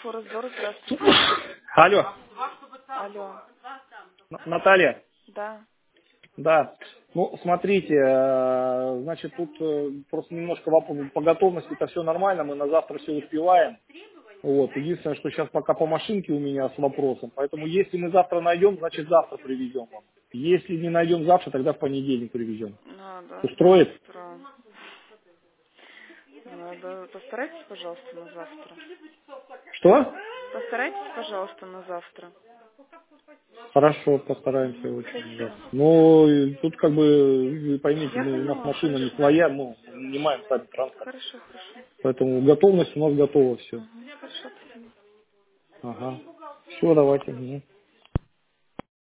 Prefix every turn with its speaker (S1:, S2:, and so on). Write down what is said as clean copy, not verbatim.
S1: Форс-Дор, здравствуйте.
S2: Алло,
S1: Алло.
S2: Наталья.
S1: Да.
S2: Да. Ну, смотрите, значит, тут просто немножко по готовности это все нормально, мы на завтра все успеваем. Вот. Единственное, что сейчас пока по машинке у меня с вопросом. Поэтому если мы завтра найдем, значит завтра привезем вам. Если не найдем завтра, тогда в понедельник привезем.
S1: Надо
S2: Устроит?
S1: завтра. Надо. Постарайтесь, пожалуйста, на завтра.
S2: Что?
S1: Постарайтесь, пожалуйста, на завтра.
S2: Хорошо, постараемся очень. Да.
S1: Спасибо.
S2: Но тут как бы, вы поймите,
S1: Я
S2: у нас
S1: поняла.
S2: машина не
S1: Хорошо.
S2: своя, мы нанимаем сами транспорт.
S1: Хорошо, хорошо.
S2: Поэтому готовность у нас готова все.
S1: Хорошо, спасибо.
S2: Ага. Все, давайте. Мгм.